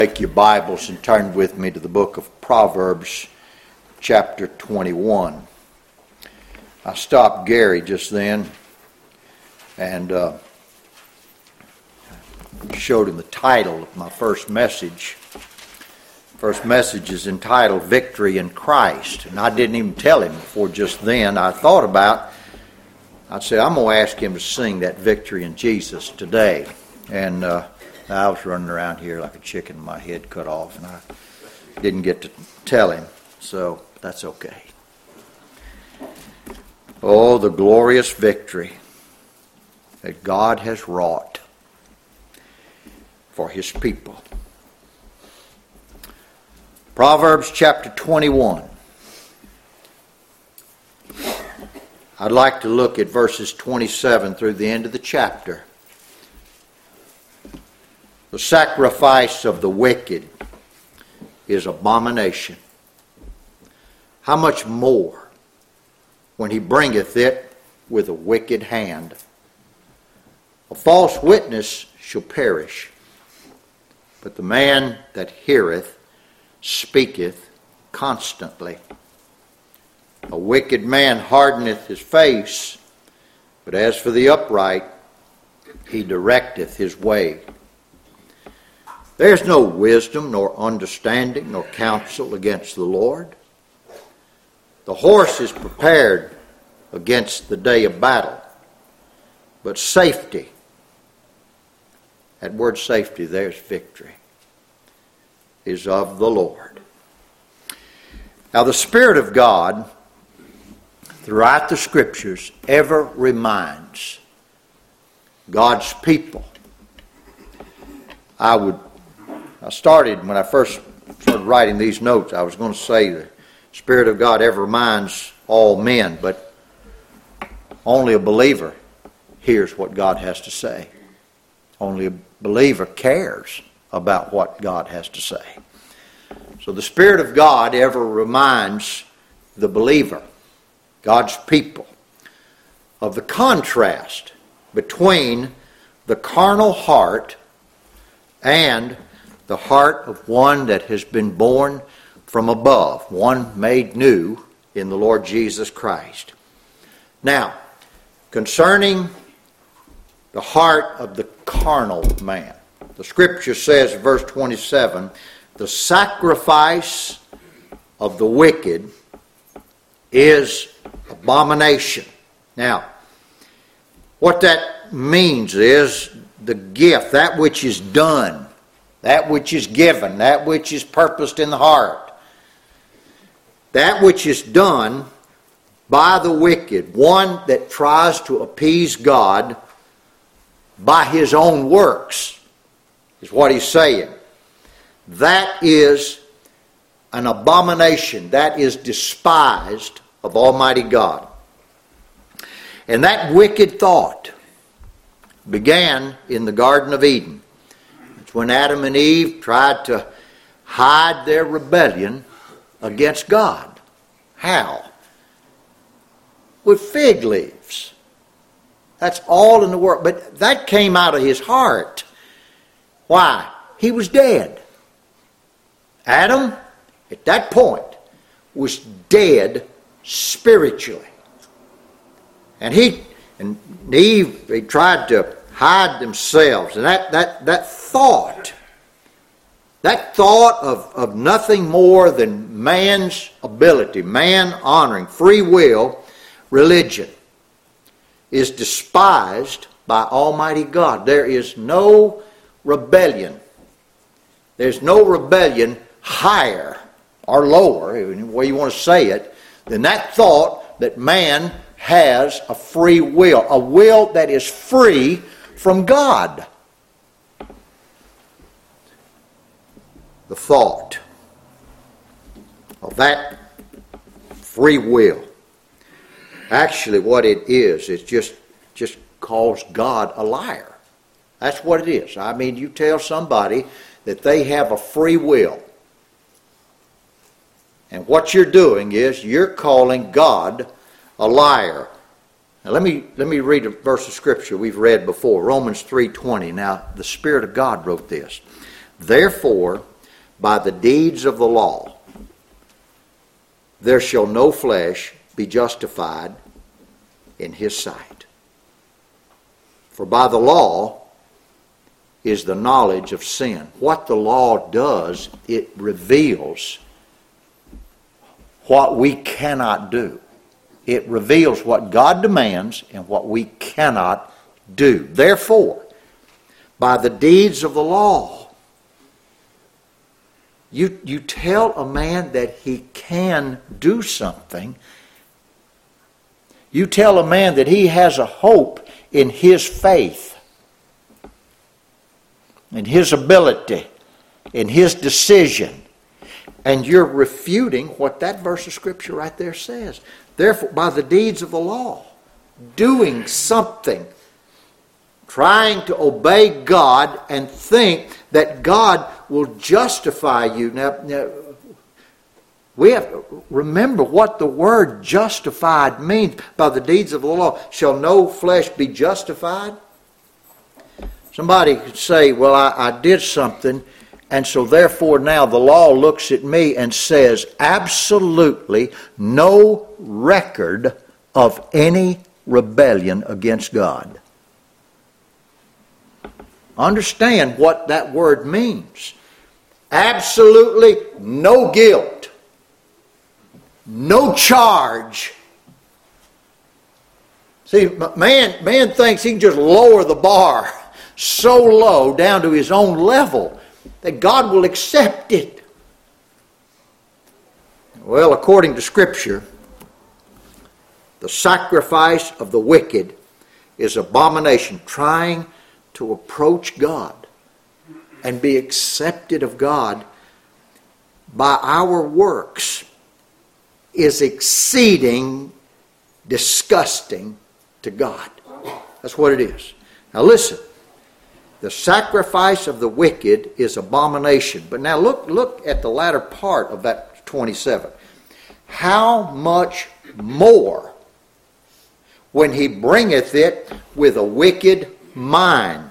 Take your Bibles and turn with me to the book of Proverbs, chapter 21. I stopped Gary just then and showed him the title of my first message. First message is entitled Victory in Christ. And I didn't even tell him before just then. I thought about, I said, I'm going to ask him to sing that Victory in Jesus today. And I was running around here like a chicken with my head cut off, and I didn't get to tell him, so that's okay. Oh, the glorious victory that God has wrought for His people. Proverbs chapter 21. I'd like to look at verses 27 through the end of the chapter. The sacrifice of the wicked is abomination. How much more when he bringeth it with a wicked hand? A false witness shall perish, but the man that heareth speaketh constantly. A wicked man hardeneth his face, but as for the upright, he directeth his way. There is no wisdom, nor understanding, nor counsel against the Lord. The horse is prepared against the day of battle, but safety, that word safety, there's victory, is of the Lord. Now the Spirit of God, throughout the Scriptures, ever reminds God's people. I started, when I first started writing these notes, I was going to say the Spirit of God ever reminds all men, but only a believer hears what God has to say. Only a believer cares about what God has to say. So the Spirit of God ever reminds the believer, God's people, of the contrast between the carnal heart and the heart of one that has been born from above, one made new in the Lord Jesus Christ. Now, concerning the heart of the carnal man, the Scripture says, verse 27, the sacrifice of the wicked is abomination. Now, what that means is the gift, that which is done, that which is given, that which is purposed in the heart, that which is done by the wicked, one that tries to appease God by his own works, is what he's saying. That is an abomination. That is despised of Almighty God. And that wicked thought began in the Garden of Eden. It's when Adam and Eve tried to hide their rebellion against God. How? With fig leaves. That's all in the world. But that came out of his heart. Why? He was dead. Adam, at that point, was dead spiritually. And Eve, they tried to hide themselves. And that thought of nothing more than man's ability, man honoring, free will, religion, is despised by Almighty God. There is no rebellion. There's no rebellion higher or lower, any way you want to say it, than that thought that man has a free will, a will that is free from God. The thought of that free will, actually what it is just calls God a liar. That's what it is. I mean, you tell somebody that they have a free will, and what you're doing is you're calling God a liar. Now let me read a verse of Scripture we've read before, Romans 3:20. Now the Spirit of God wrote this. Therefore, by the deeds of the law, there shall no flesh be justified in his sight. For by the law is the knowledge of sin. What the law does, it reveals what we cannot do. It reveals what God demands and what we cannot do. Therefore, by the deeds of the law, you tell a man that he can do something. You tell a man that he has a hope in his faith, in his ability, in his decision. And you're refuting what that verse of Scripture right there says. Therefore, by the deeds of the law, doing something, trying to obey God and think that God will justify you. Now, we have to remember what the word justified means. By the deeds of the law, shall no flesh be justified? Somebody could say, well, I did something, and so therefore now the law looks at me and says absolutely no record of any rebellion against God. Understand what that word means. Absolutely no guilt. No charge. See, man thinks he can just lower the bar so low down to his own level that God will accept it. Well, according to Scripture, the sacrifice of the wicked is abomination. Trying to approach God and be accepted of God by our works is exceeding disgusting to God. That's what it is. Now listen. The sacrifice of the wicked is abomination. But now look at the latter part of that 27. How much more when he bringeth it with a wicked mind.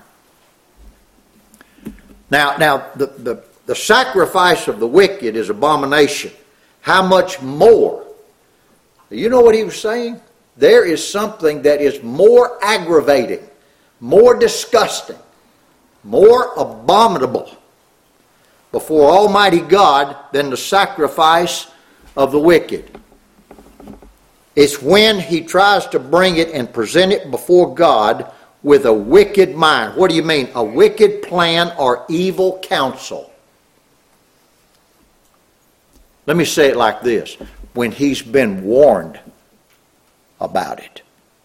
Now the sacrifice of the wicked is abomination. How much more? You know what he was saying? There is something that is more aggravating, more disgusting, more abominable before Almighty God than the sacrifice of the wicked. It's when he tries to bring it and present it before God with a wicked mind. What do you mean? A wicked plan or evil counsel. Let me say it like this. When he's been warned about it.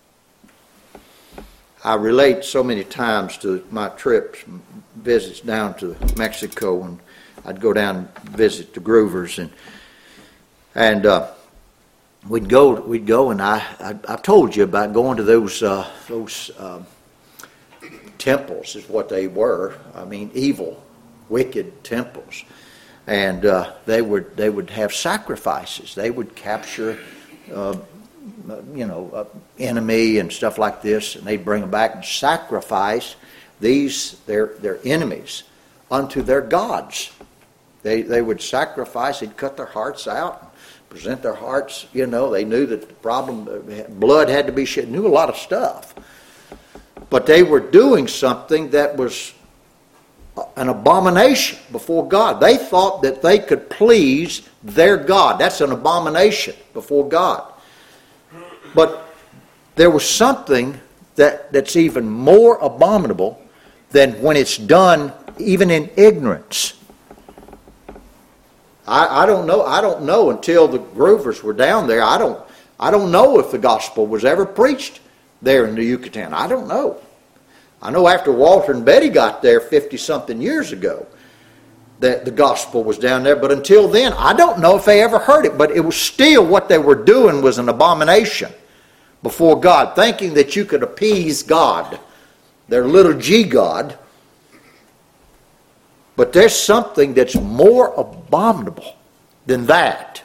I relate so many times to my trips, visits down to Mexico, and I'd go down and visit the Groovers, and we'd go, and I told you about going to those temples is what they were. I mean, evil, wicked temples, and they would have sacrifices. They would capture enemy and stuff like this, and they'd bring them back and sacrifice their enemies unto their gods. They would sacrifice. They'd cut their hearts out, and present their hearts. They knew that the problem, blood had to be shed. Knew a lot of stuff, but they were doing something that was an abomination before God. They thought that they could please their God. That's an abomination before God. But there was something that's even more abominable than when it's done even in ignorance. I don't know until the Groovers were down there. I don't know if the gospel was ever preached there in the Yucatan. I don't know. I know after Walter and Betty got there 50-something years ago that the gospel was down there. But until then, I don't know if they ever heard it. But it was still what they were doing was an abomination before God, thinking that you could appease God, their little g God. But there's something that's more abominable than that.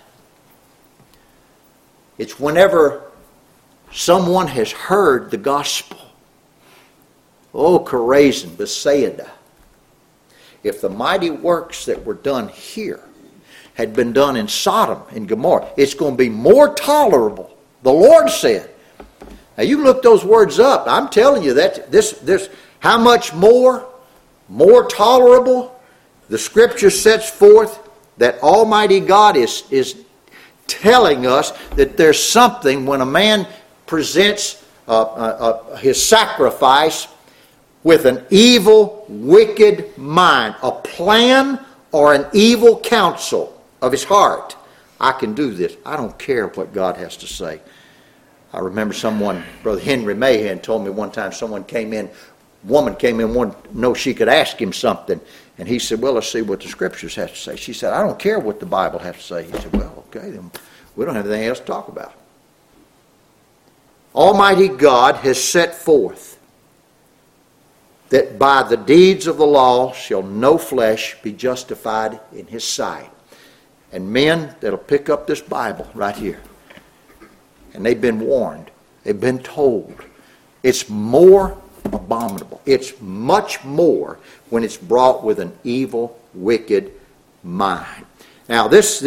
It's whenever someone has heard the gospel. Oh, Chorazin, Bethsaida. if the mighty works that were done here had been done in Sodom and Gomorrah, it's going to be more tolerable. The Lord said. Now you look those words up. I'm telling you that this how much more tolerable. The Scripture sets forth that Almighty God is telling us that there's something when a man presents his sacrifice with an evil, wicked mind, a plan or an evil counsel of his heart. I can do this. I don't care what God has to say. I remember someone, Brother Henry Mahan, told me one time woman came in, wanted to know she could ask him something. And he said, well, let's see what the Scriptures have to say. She said, I don't care what the Bible has to say. He said, well, okay, then we don't have anything else to talk about. Almighty God has set forth that by the deeds of the law shall no flesh be justified in His sight. And men that'll pick up this Bible right here, and they've been warned, they've been told, it's more abominable. It's much more when it's brought with an evil, wicked mind. Now this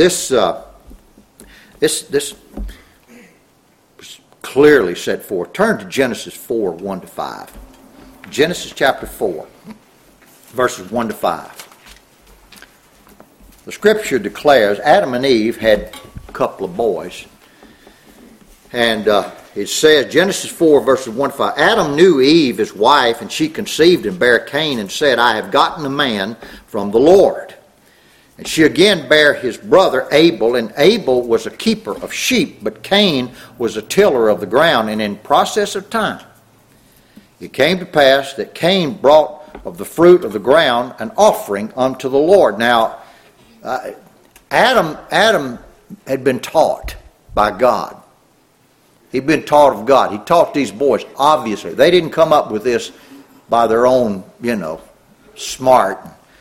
clearly set forth. Turn to Genesis 4, 1 to 5. Genesis chapter 4, verses 1 to 5. The Scripture declares Adam and Eve had a couple of boys. And it says, Genesis 4, verses 1 to 5, Adam knew Eve, his wife, and she conceived and bare Cain, and said, I have gotten a man from the Lord. And she again bare his brother Abel, and Abel was a keeper of sheep, but Cain was a tiller of the ground. And in process of time, it came to pass that Cain brought of the fruit of the ground an offering unto the Lord. Now, Adam had been taught by God. He'd been taught of God. He taught these boys, obviously. They didn't come up with this by their own, smart.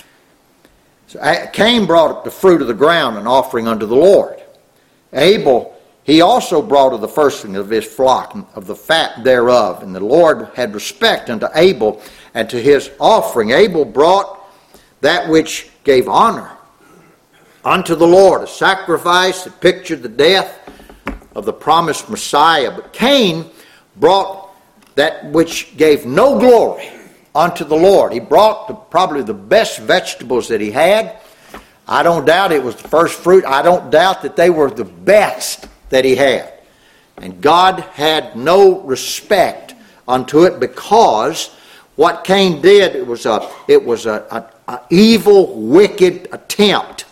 So Cain brought the fruit of the ground, an offering unto the Lord. Abel, he also brought of the firstling of his flock, of the fat thereof. And the Lord had respect unto Abel and to his offering. Abel brought that which gave honor unto the Lord, a sacrifice that pictured the death of the promised Messiah. But Cain brought that which gave no glory unto the Lord. He brought probably the best vegetables that he had. I don't doubt it was the first fruit. I don't doubt that they were the best that he had. And God had no respect unto it, because what Cain did, it was an evil, wicked attempt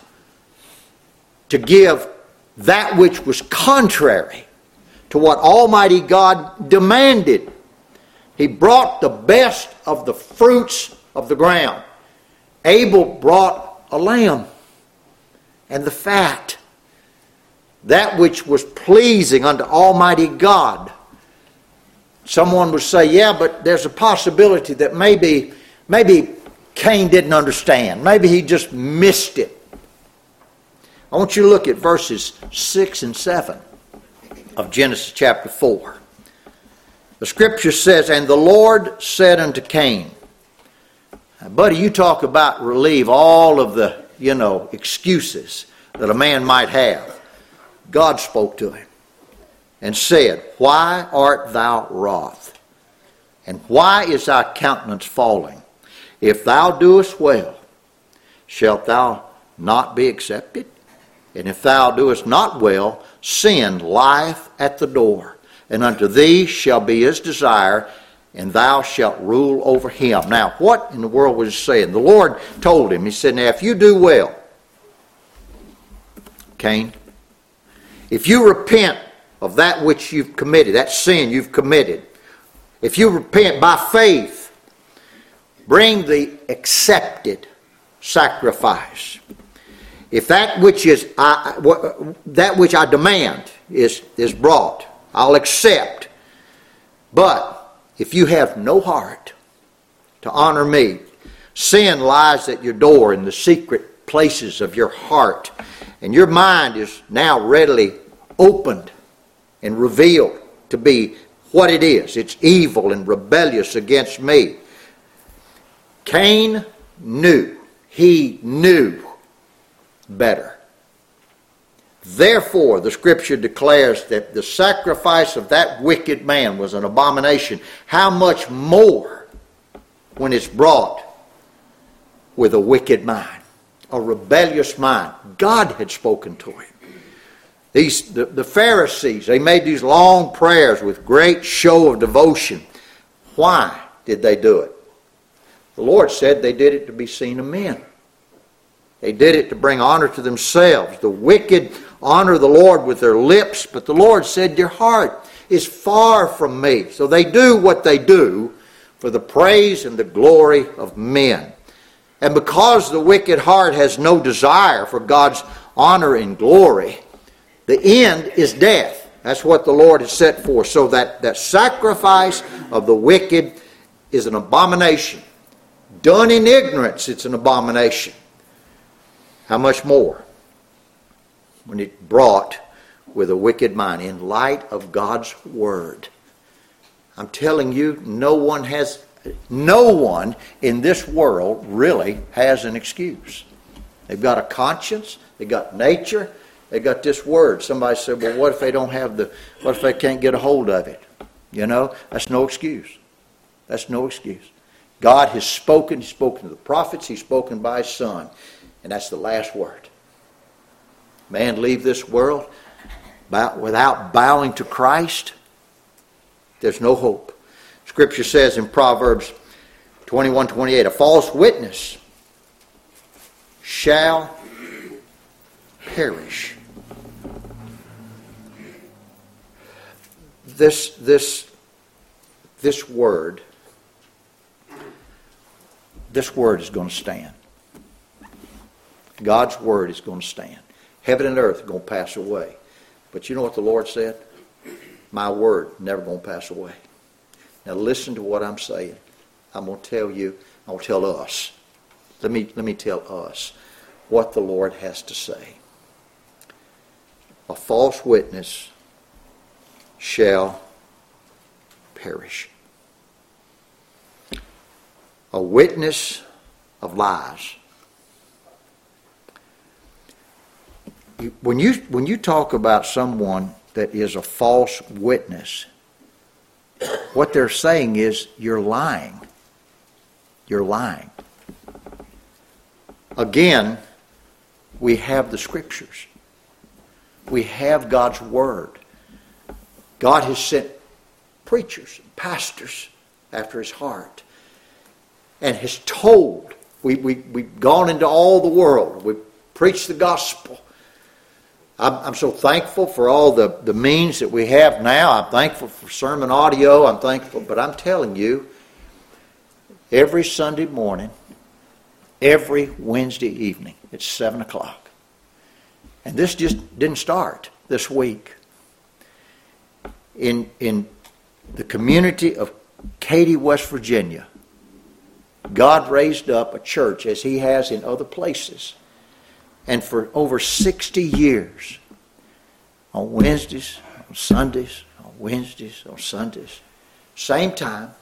to give that which was contrary to what Almighty God demanded. He brought the best of the fruits of the ground. Abel brought a lamb and the fat, that which was pleasing unto Almighty God. Someone would say, yeah, but there's a possibility that maybe Cain didn't understand. Maybe he just missed it. I want you to look at verses 6 and 7 of Genesis chapter 4. The Scripture says, and the Lord said unto Cain, now, buddy, you talk about relieve all of the, excuses that a man might have. God spoke to him and said, why art thou wroth? And why is thy countenance falling? If thou doest well, shalt thou not be accepted? And if thou doest not well, sin lieth at the door, and unto thee shall be his desire, and thou shalt rule over him. Now, what in the world was he saying? The Lord told him, he said, now if you do well, Cain, if you repent of that which you've committed, that sin you've committed, if you repent by faith, bring the accepted sacrifice. If that which I demand is brought, I'll accept. But if you have no heart to honor me, sin lies at your door in the secret places of your heart, and your mind is now readily opened and revealed to be what it is. It's evil and rebellious against me. Cain knew he knew better. Therefore, the Scripture declares that the sacrifice of that wicked man was an abomination. How much more when it's brought with a wicked mind, a rebellious mind? God had spoken to him. The Pharisees, they made these long prayers with great show of devotion. Why did they do it? The Lord said they did it to be seen of men. They did it to bring honor to themselves. The wicked honor the Lord with their lips, but the Lord said, your heart is far from me. So they do what they do for the praise and the glory of men. And because the wicked heart has no desire for God's honor and glory, the end is death. That's what the Lord has set forth. So that sacrifice of the wicked is an abomination. Done in ignorance, it's an abomination. How much more when it's brought with a wicked mind in light of God's Word? I'm telling you, no one in this world really has an excuse. They've got a conscience, they've got nature, they've got this Word. Somebody said, well, what if they don't have what if they can't get a hold of it? You know, that's no excuse. That's no excuse. God has spoken. He's spoken to the prophets. He's spoken by His Son. And that's the last word. Man leave this world without bowing to Christ. There's no hope. Scripture says in Proverbs 21:28, a false witness shall perish. This word is going to stand. God's Word is going to stand. Heaven and earth are going to pass away. But you know what the Lord said? My Word never going to pass away. Now listen to what I'm saying. I'm going to tell you, I'm going to tell us. Let me tell us what the Lord has to say. A false witness shall perish. A witness of lies. When you talk about someone that is a false witness, what they're saying is you're lying. You're lying. Again, we have the Scriptures. We have God's Word. God has sent preachers and pastors after His heart and has told. We've gone into all the world. We've preached the gospel. I'm so thankful for all the means that we have now. I'm thankful for sermon audio. I'm thankful. But I'm telling you, every Sunday morning, every Wednesday evening, it's 7 o'clock. And this just didn't start this week. In the community of Katy, West Virginia, God raised up a church as He has in other places. And for over 60 years, on Wednesdays, on Sundays, on Wednesdays, on Sundays, same time,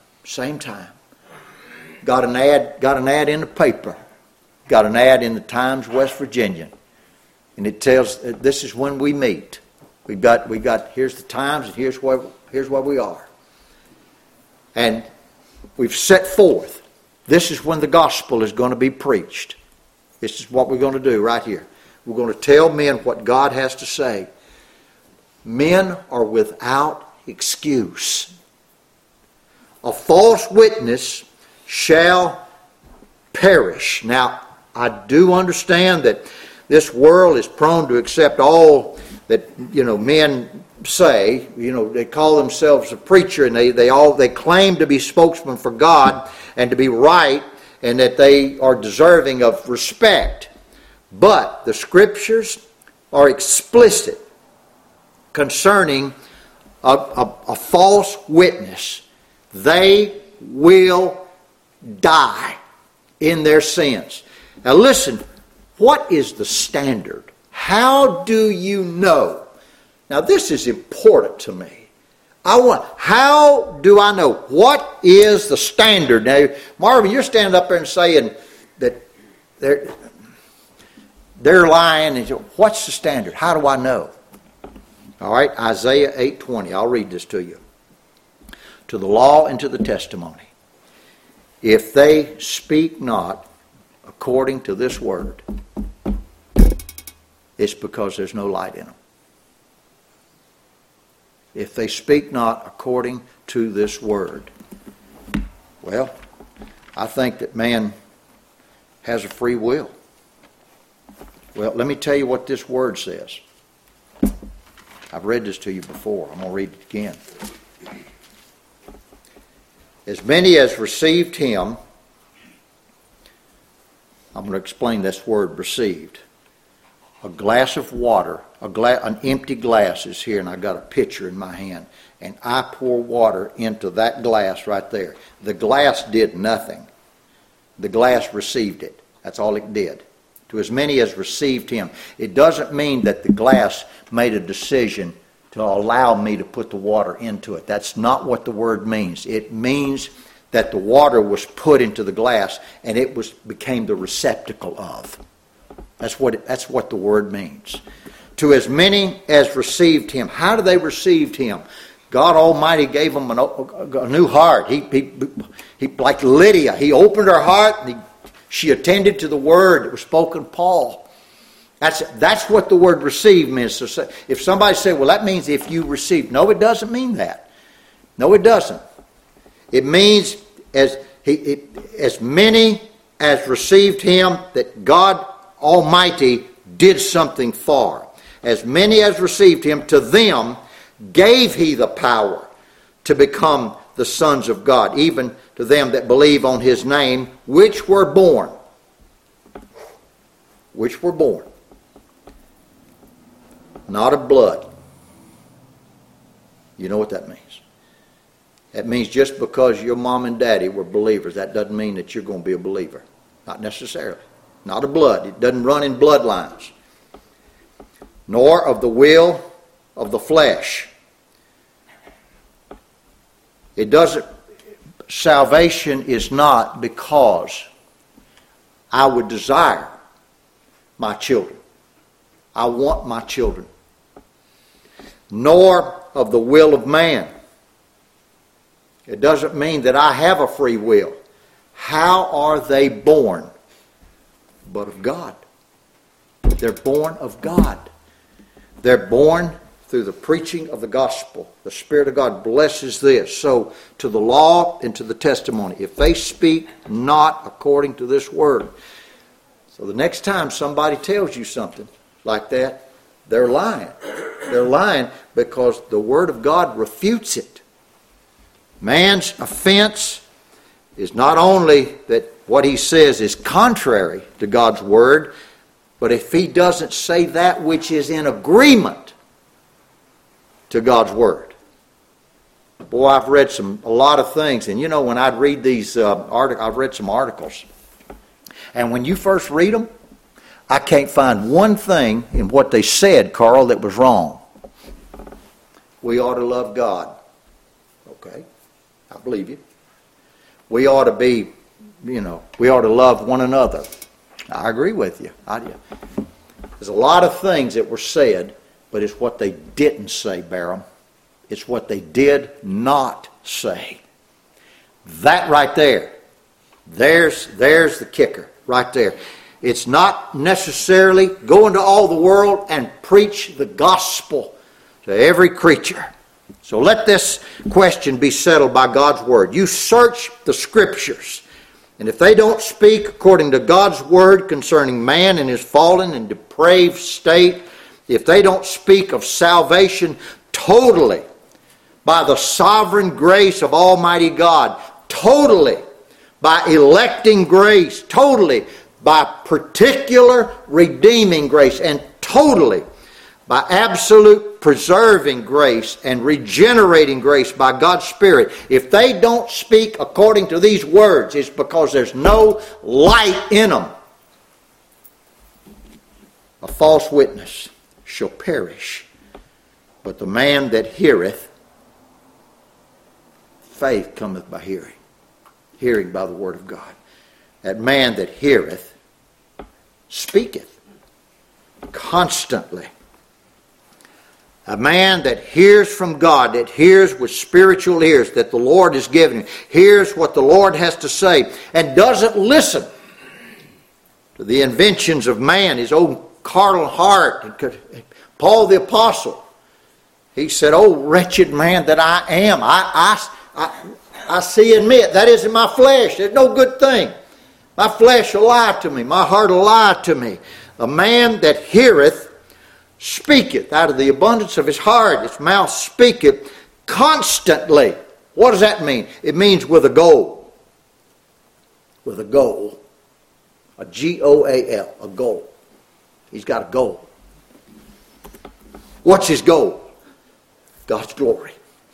got an ad in the paper, got an ad in the Times, West Virginia, and it tells this is when we meet. We've got here's the times and here's where we are, and we've set forth. This is when the gospel is going to be preached. This is what we're going to do right here. We're going to tell men what God has to say. Men are without excuse. A false witness shall perish. Now, I do understand that this world is prone to accept all that, men say. They call themselves a preacher and they claim to be spokesmen for God and to be right, and that they are deserving of respect. But the Scriptures are explicit concerning a false witness. They will die in their sins. Now listen, what is the standard? How do you know? Now this is important to me. How do I know? What is the standard? Now, Marvin, you're standing up there and saying that they're lying. And what's the standard? How do I know? All right, Isaiah 8:20. I'll read this to you. To the law and to the testimony. If they speak not according to this word, it's because there's no light in them. If they speak not according to this word. Well, I think that man has a free will. Well, let me tell you what this word says. I've read this to you before. I'm going to read it again. As many as received him, I'm going to explain this word received. A glass of water, an empty glass is here, and I've got a pitcher in my hand. And I pour water into that glass right there. The glass did nothing. The glass received it. That's all it did. To as many as received him. It doesn't mean that the glass made a decision to allow me to put the water into it. That's not what the word means. It means that the water was put into the glass and it became the receptacle of. That's what the word means. To as many as received him. How do they receive him? God Almighty gave them a new heart. He like Lydia, he opened her heart and she attended to the word that was spoken to Paul. That's what the word receive means. So if somebody said, well, that means if you receive. No, it doesn't mean that. No, it doesn't. It means as many as received him that God Almighty did something for. As many as received him, to them gave he the power to become the sons of God, even to them that believe on his name, which were born. Which were born. Not of blood. You know what that means. That means just because your mom and daddy were believers, that doesn't mean that you're going to be a believer. Not necessarily. Not of blood. It doesn't run in bloodlines. Nor of the will of the flesh. It doesn't. Salvation is not because I would desire my children. I want my children. Nor of the will of man. It doesn't mean that I have a free will. How are they born? But of God. They're born of God. They're born through the preaching of the gospel. The Spirit of God blesses this. So, to the law and to the testimony. If they speak not according to this word. So the next time somebody tells you something like that, they're lying. They're lying because the Word of God refutes it. Man's offense is not only that what he says is contrary to God's Word, but if he doesn't say that which is in agreement to God's Word. Boy, I've read a lot of things. And you know, when I'd read these articles, I've read some articles. And when you first read them, I can't find one thing in what they said, Carl, that was wrong. We ought to love God. Okay, I believe you. We ought to be, we ought to love one another. I agree with you. There's a lot of things that were said, but it's what they didn't say, Barham. It's what they did not say. That right there. There's the kicker right there. It's not necessarily go into all the world and preach the gospel to every creature. So let this question be settled by God's Word. You search the Scriptures, and if they don't speak according to God's Word concerning man and his fallen and depraved state, if they don't speak of salvation totally by the sovereign grace of Almighty God, totally by electing grace, totally by particular redeeming grace, and totally by absolute preserving grace and regenerating grace by God's Spirit. If they don't speak according to these words, it's because there's no light in them. A false witness shall perish, but the man that heareth, faith cometh by hearing, hearing by the word of God. That man that heareth speaketh constantly. A man that hears from God, that hears with spiritual ears that the Lord has given him, hears what the Lord has to say, and doesn't listen to the inventions of man, his own carnal heart. Paul the Apostle, he said, "Oh, wretched man that I am, I see in me, that is in my flesh. There's no good thing. My flesh will lie to me. My heart will lie to me. A man that heareth speaketh out of the abundance of his heart. His mouth speaketh constantly." What does that mean? It means with a goal. With a goal. A G-O-A-L. A goal. He's got a goal. What's his goal? God's glory.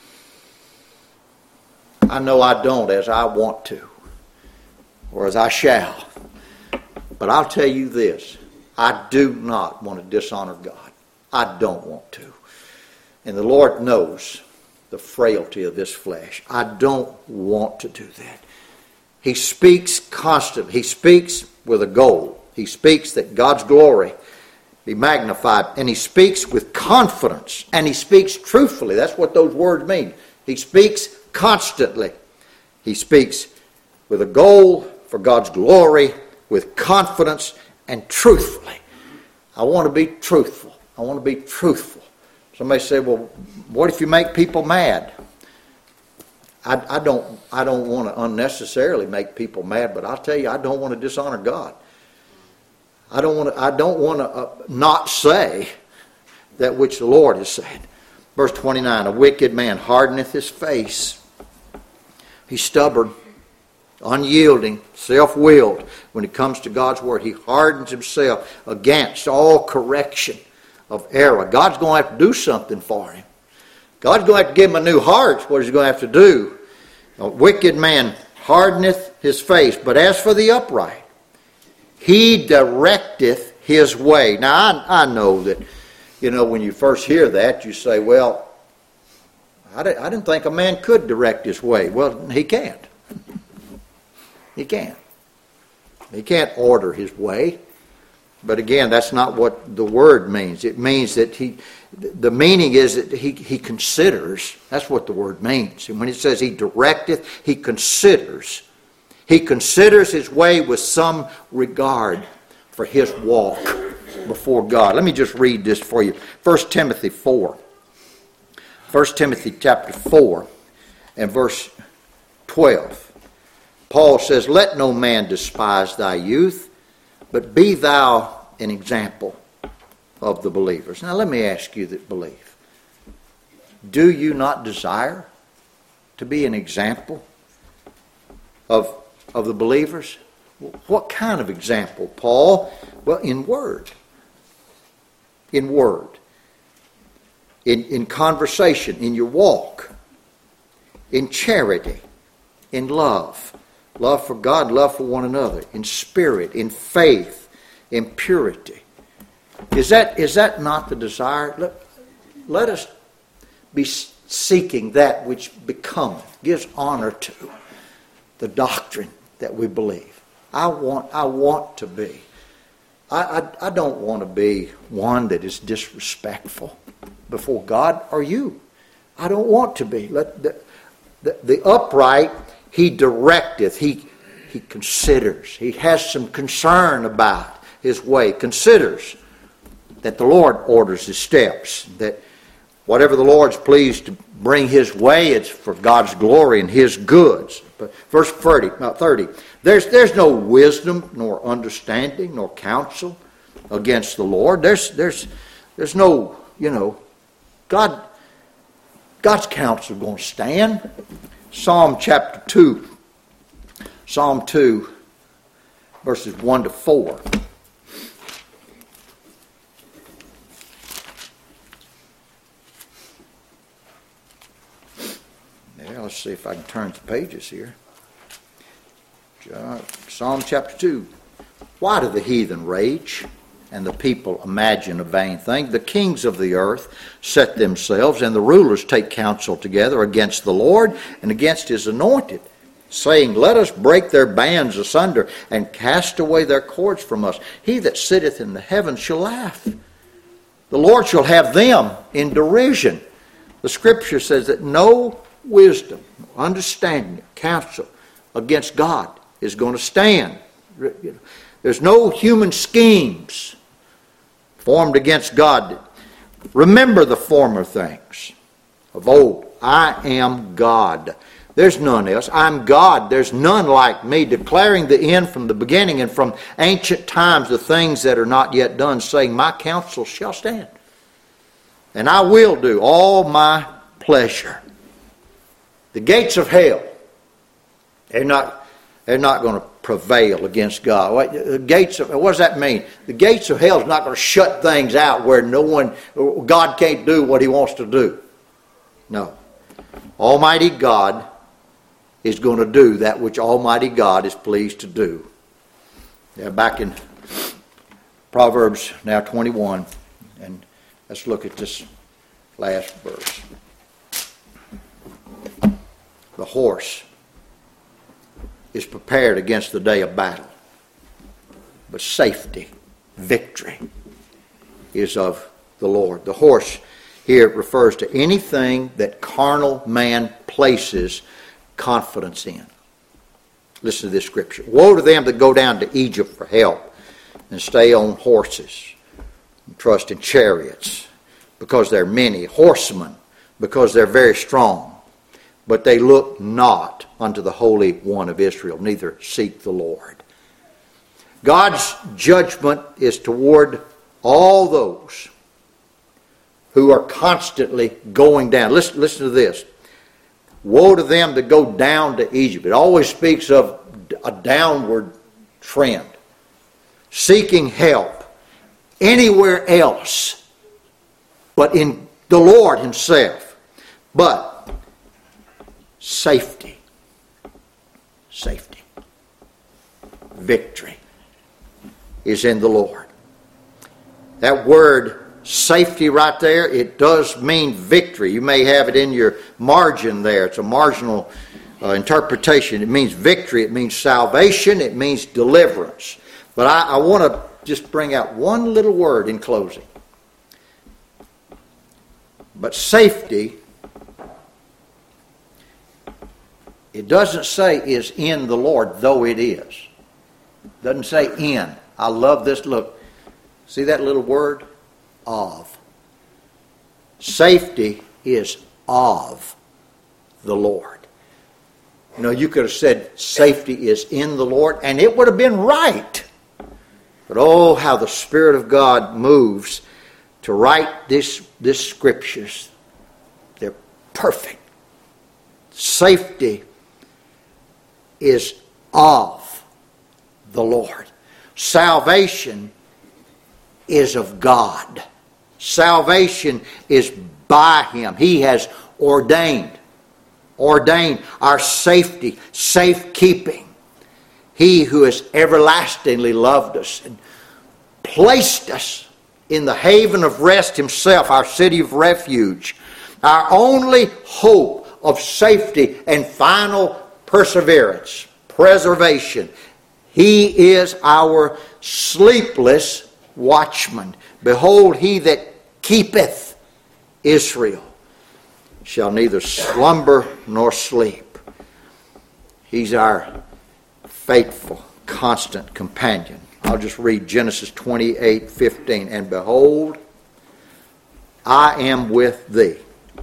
I know I don't as I want to, or as I shall. But I'll tell you this. I do not want to dishonor God. I don't want to. And the Lord knows the frailty of this flesh. I don't want to do that. He speaks constantly. He speaks with a goal. He speaks that God's glory be magnified. And he speaks with confidence. And he speaks truthfully. That's what those words mean. He speaks constantly. He speaks with a goal for God's glory, with confidence, and truthfully. I want to be truthful. I want to be truthful. Somebody say, "Well, what if you make people mad?" I don't want to unnecessarily make people mad, but I'll tell you, I don't want to dishonor God. I don't want to not say that which the Lord has said. Verse 29, "A wicked man hardeneth his face." He's stubborn, unyielding, self-willed. When it comes to God's word, he hardens himself against all correction of error. God's going to have to do something for him. God's going to have to give him a new heart. What he's going to have to do. A wicked man hardeneth his face, but as for the upright, he directeth his way. Now, I know that, when you first hear that, you say, "Well, I didn't think a man could direct his way." Well, he can't. He can't. He can't order his way. But again, that's not what the word means. It means that the meaning is that he considers. That's what the word means. And when it says he directeth, he considers. He considers his way with some regard for his walk before God. Let me just read this for you. 1 Timothy 4. 1 Timothy chapter 4 and verse 12. Paul says, "Let no man despise thy youth, but be thou an example of the believers." Now let me ask you that believe. Do you not desire to be an example of the believers? What kind of example, Paul? Well, in word. In word. In conversation, in your walk. In charity. In love. Love for God, love for one another. In spirit, in faith, in purity. Is that not the desire? Let us be seeking that which becometh, gives honor to the doctrine that we believe. I want to be. I don't want to be one that is disrespectful before God or you. I don't want to be. The upright, he directeth, he considers, he has some concern about his way, considers that the Lord orders his steps, that whatever the Lord's pleased to bring his way, it's for God's glory and his goods. But verse 30, there's no wisdom nor understanding nor counsel against the Lord. There's no, God's counsel going to stand. Psalm chapter 2. Psalm 2, verses 1 to 4. Yeah, let's see if I can turn the pages here. Psalm chapter 2. Why do the heathen rage, and the people imagine a vain thing? The kings of the earth set themselves, and the rulers take counsel together against the Lord and against his anointed, saying, let us break their bands asunder and cast away their cords from us. He that sitteth in the heavens shall laugh. The Lord shall have them in derision. The Scripture says that no wisdom, understanding, counsel against God is going to stand. There's no human schemes formed against God. Remember the former things of old. I am God. There's none else. I'm God. There's none like me, declaring the end from the beginning and from ancient times the things that are not yet done, saying, my counsel shall stand, and I will do all my pleasure. The gates of hell, they're not going to prevail against God. What does that mean? The gates of hell is not going to shut things out where God can't do what He wants to do. No. Almighty God is going to do that which Almighty God is pleased to do. Now back in Proverbs now 21, and let's look at this last verse. The horse is prepared against the day of battle, but safety, victory is of the Lord. The horse here refers to anything that carnal man places confidence in. Listen to this scripture. Woe to them that go down to Egypt for help and stay on horses and trust in chariots, because they're many, horsemen, because they're very strong, but they look not unto the Holy One of Israel, neither seek the Lord. God's judgment is toward all those who are constantly going down. Listen to this. Woe to them that go down to Egypt. It always speaks of a downward trend. Seeking help anywhere else but in the Lord Himself. But safety. Victory is in the Lord. That word safety right there, it does mean victory. You may have it in your margin there. It's a marginal interpretation. It means victory. It means salvation. It means deliverance. But I want to just bring out one little word in closing. But safety, it doesn't say is in the Lord, though it is. It doesn't say in. I love this. Look, see that little word? Of. Safety is of the Lord. You know, you could have said safety is in the Lord, and it would have been right. But oh, how the Spirit of God moves to write this scriptures. They're perfect. Safety is of the Lord. Salvation is of God. Salvation is by Him. He has ordained our safety, safekeeping. He who has everlastingly loved us and placed us in the haven of rest Himself, our city of refuge, our only hope of safety and final perseverance, preservation. He is our sleepless watchman. Behold, He that keepeth Israel shall neither slumber nor sleep. He's our faithful, constant companion. I'll just read Genesis 28:15. And behold, I am with thee,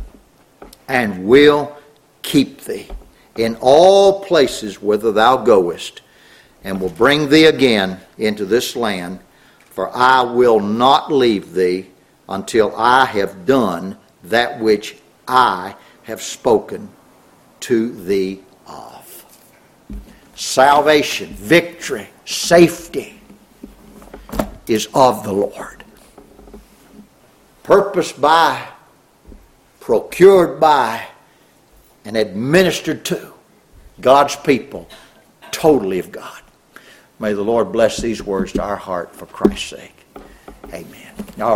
and will keep thee in all places whither thou goest, and will bring thee again into this land, for I will not leave thee until I have done that which I have spoken to thee of. Salvation, victory, safety is of the Lord. Purposed by, procured by, and administered to God's people, totally of God. May the Lord bless these words to our heart for Christ's sake. Amen.